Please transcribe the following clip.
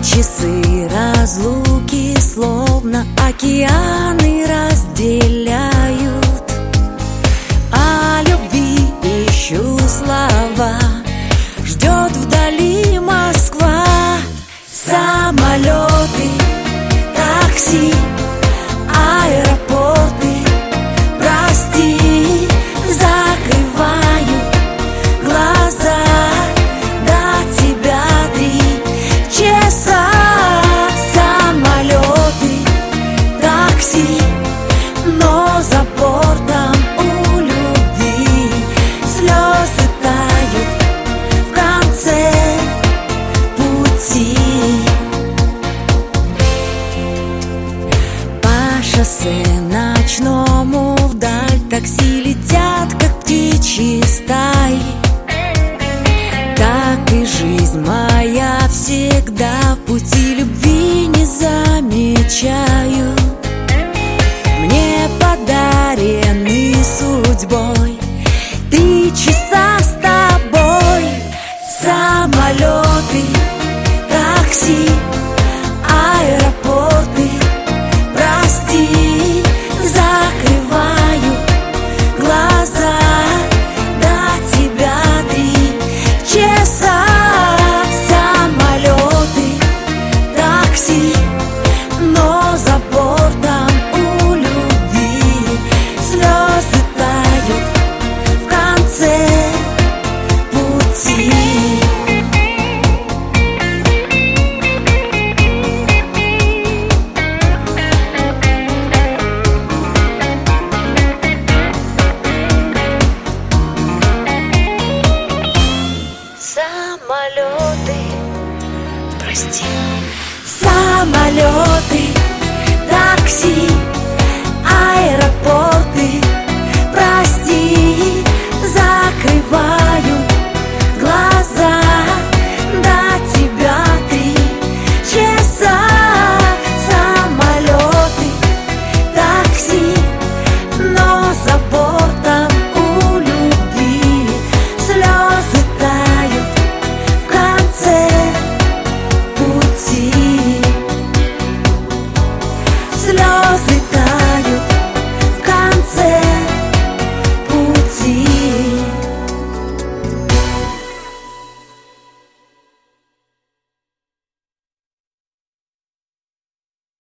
часы разлуки словно океаны разделяют. О любви ищу слова, ждет вдали Москва. Самолеты, такси, аэропорты, прости, закрываю глаза. До тебя 3 часа. Самолеты, такси, но за бортом у любви слезы тают в конце пути. По шоссе ночному вдаль такси летят, как птичьи стаи. Как и жизнь моя, всегда в пути любви не замечаю. Мне подарены судьбой 3 часа с тобой. Самолеты, такси, аэропорты, прости, закрываю глаза. До тебя 3 часа. Самолеты, такси, но за бортом у любви слезы тают в конце пути. Самолеты, прости. Самолеты, такси,